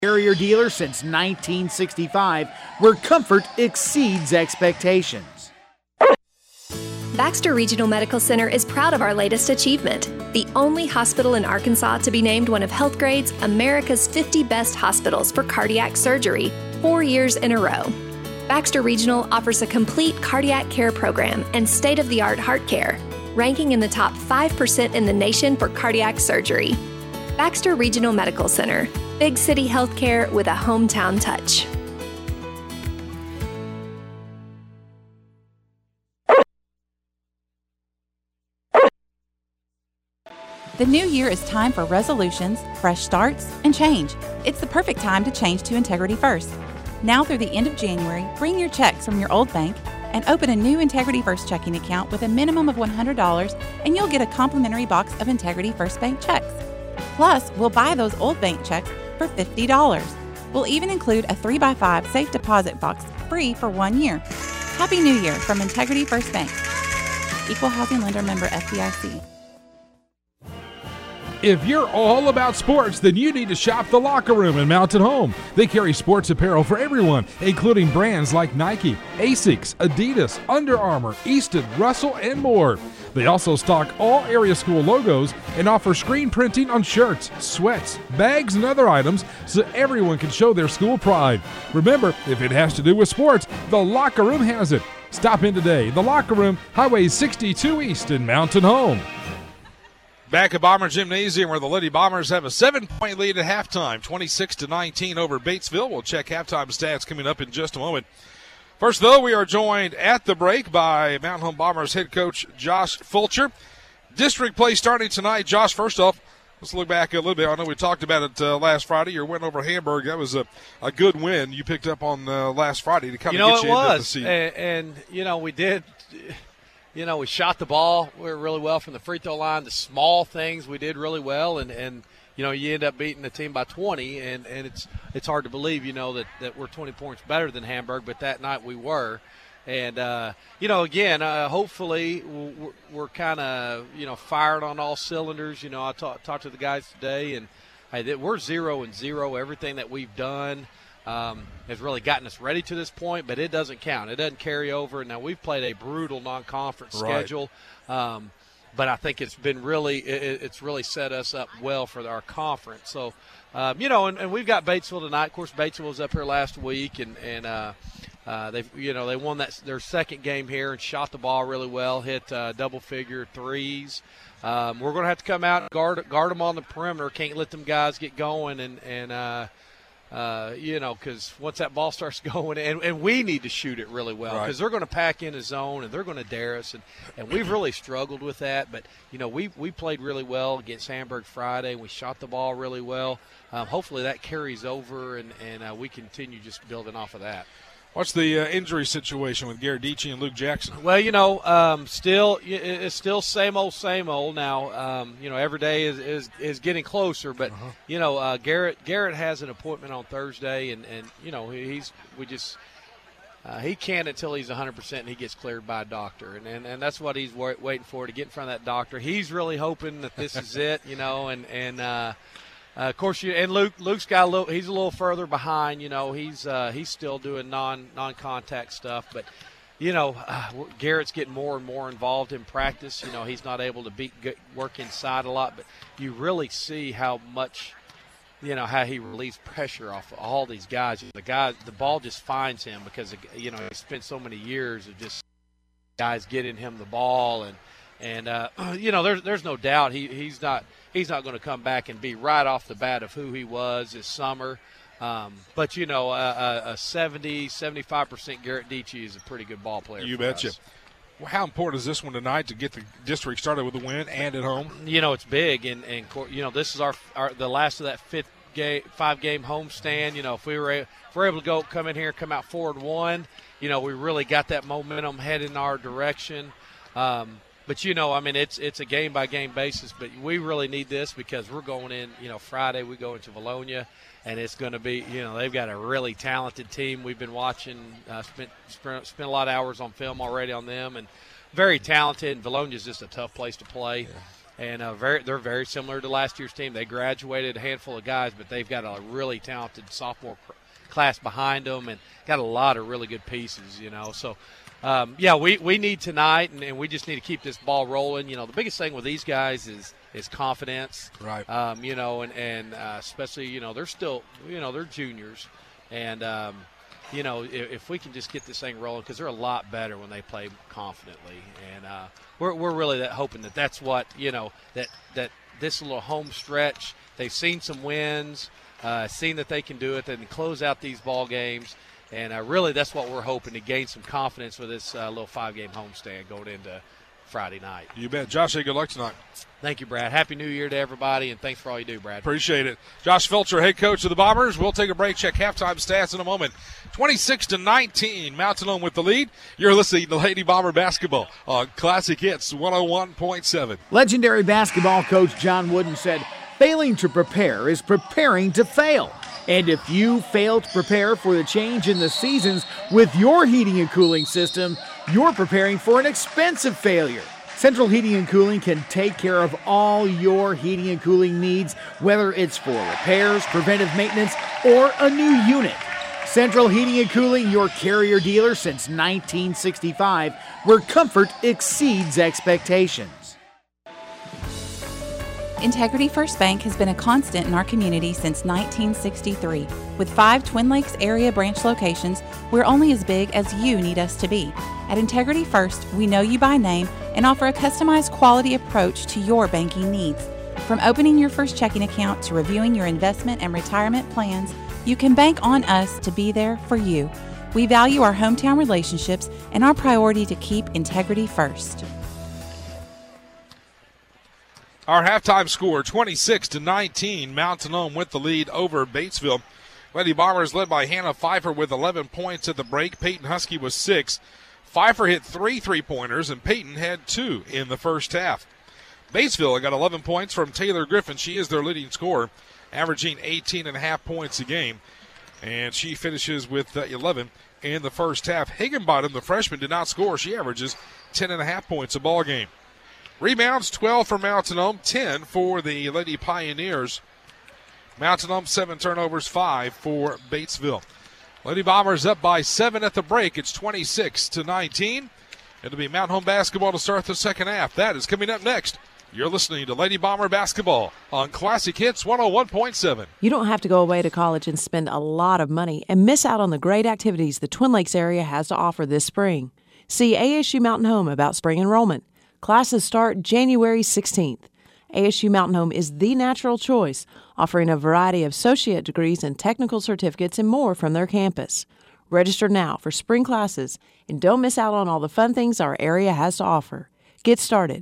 Carrier dealer since 1965, where comfort exceeds expectations. Baxter Regional Medical Center is proud of our latest achievement, the only hospital in Arkansas to be named one of HealthGrade's America's 50 Best Hospitals for Cardiac Surgery 4 years in a row. Baxter Regional offers a complete cardiac care program and state-of-the-art heart care, ranking in the top 5% in the nation for cardiac surgery. Baxter Regional Medical Center, big city healthcare with a hometown touch. The new year is time for resolutions, fresh starts, and change. It's the perfect time to change to Integrity First. Now through the end of January, bring your checks from your old bank and open a new Integrity First checking account with a minimum of $100, and you'll get a complimentary box of Integrity First Bank checks. Plus, we'll buy those old bank checks for $50. We'll even include a 3x5 safe deposit box free for 1 year. Happy New Year from Integrity First Bank. Equal housing lender, member FDIC. If you're all about sports, then you need to shop The Locker Room in Mountain Home. They carry sports apparel for everyone, including brands like Nike, Asics, Adidas, Under Armour, Easton, Russell, and more. They also stock all area school logos and offer screen printing on shirts, sweats, bags, and other items so everyone can show their school pride. Remember, if it has to do with sports, The Locker Room has it. Stop in today. The Locker Room, Highway 62 East in Mountain Home. Back at Bomber Gymnasium, where the Lady Bombers have a 7-point lead at halftime, 26-19 over Batesville. We'll check halftime stats coming up in just a moment. First, though, we are joined at the break by Mountain Home Bombers head coach Josh Fulcher. District play starting tonight. Josh, first off, let's look back a little bit. I know we talked about it last Friday. Your win over Hamburg, that was a good win you picked up on last Friday to kind of get you into the season. And, we did – we shot the ball really well from the free throw line. The small things we did really well, and you end up beating the team by 20, and it's hard to believe, that we're 20 points better than Hamburg, but that night we were. And, again, hopefully we're kind of, fired on all cylinders. I talked to the guys today, and we're 0-0. Everything that we've done has really gotten us ready to this point, but it doesn't count. It doesn't carry over. Now, we've played a brutal non-conference schedule, but I think it's been it's really set us up well for our conference. So, and we've got Batesville tonight. Of course, Batesville was up here last week, and they won their second game here and shot the ball really well, hit double-figure threes. We're going to have to come out and guard them on the perimeter. Can't let them guys get going, because once that ball starts going, and we need to shoot it really well, because they're going to pack in a zone and they're going to dare us, and we've really struggled with that. But we played really well against Hamburg Friday. We shot the ball really well. Hopefully that carries over, and we continue just building off of that. What's the injury situation with Garrett Deachy and Luke Jackson? Well, it's still same old. Now, every day is getting closer. But Garrett has an appointment on Thursday, and he can't until he's 100% and he gets cleared by a doctor, and that's what he's waiting for, to get in front of that doctor. He's really hoping that this is it, of course, and Luke's got he's a little further behind. He's still doing non-contact stuff, but Garrett's getting more and more involved in practice. He's not able to work inside a lot, but you really see how much, how he relieves pressure off of all these guys. The ball just finds him because he spent so many years of just guys getting him the ball, and there's no doubt he's not going to come back and be right off the bat of who he was this summer. But, a 70-75% Garrett Deachy is a pretty good ball player. You betcha. Well, how important is this one tonight to get the district started with a win and at home? It's big, and this is the last of that 5-game homestand. If we're able to come in here and come out 4-1, we really got that momentum heading in our direction. But, it's a game-by-game basis. But we really need this because we're going in, Friday we go into Valonia, and it's going to be, they've got a really talented team. We've been watching, spent a lot of hours on film already on them, and very talented. And Valonia's just a tough place to play. And they're very similar to last year's team. They graduated a handful of guys, but they've got a really talented sophomore class behind them and got a lot of really good pieces, So, we need tonight, and we just need to keep this ball rolling. The biggest thing with these guys is confidence. Right. And especially, they're still, they're juniors. And, if we can just get this thing rolling, because they're a lot better when they play confidently. And we're really hoping that's what, that this little home stretch, they've seen some wins, seen that they can do it, and close out these ball games. And really that's what we're hoping, to gain some confidence with this little 5-game homestand going into Friday night. You bet. Josh, good luck tonight. Thank you, Brad. Happy New Year to everybody, and thanks for all you do, Brad. Appreciate it. Josh Felcher, head coach of the Bombers. We'll take a break, check halftime stats in a moment. 26-19, Mountain Home with the lead. You're listening to Lady Bomber basketball on Classic Hits 101.7. Legendary basketball coach John Wooden said, "Failing to prepare is preparing to fail." And if you fail to prepare for the change in the seasons with your heating and cooling system, you're preparing for an expensive failure. Central Heating and Cooling can take care of all your heating and cooling needs, whether it's for repairs, preventive maintenance, or a new unit. Central Heating and Cooling, your Carrier dealer since 1965, where comfort exceeds expectations. Integrity First Bank has been a constant in our community since 1963. With 5 Twin Lakes area branch locations, we're only as big as you need us to be. At Integrity First, we know you by name and offer a customized quality approach to your banking needs. From opening your first checking account to reviewing your investment and retirement plans, you can bank on us to be there for you. We value our hometown relationships and our priority to keep integrity first. Our halftime score, 26-19, Mountain Home with the lead over Batesville. Lady Bombers led by Hannah Pfeiffer with 11 points at the break. Peyton Husky was 6. Pfeiffer hit 3 3-pointers, and Peyton had 2 in the first half. Batesville got 11 points from Taylor Griffin. She is their leading scorer, averaging 18.5 points a game, and she finishes with 11 in the first half. Higginbottom, the freshman, did not score. She averages 10.5 points a ball game. Rebounds, 12 for Mountain Home, 10 for the Lady Pioneers. Mountain Home, 7 turnovers, 5 for Batesville. Lady Bombers up by 7 at the break. It's 26-19. It'll be Mountain Home basketball to start the second half. That is coming up next. You're listening to Lady Bomber basketball on Classic Hits 101.7. You don't have to go away to college and spend a lot of money and miss out on the great activities the Twin Lakes area has to offer this spring. See ASU Mountain Home about spring enrollment. Classes start January 16th. ASU Mountain Home is the natural choice, offering a variety of associate degrees and technical certificates and more from their campus. Register now for spring classes and don't miss out on all the fun things our area has to offer. Get started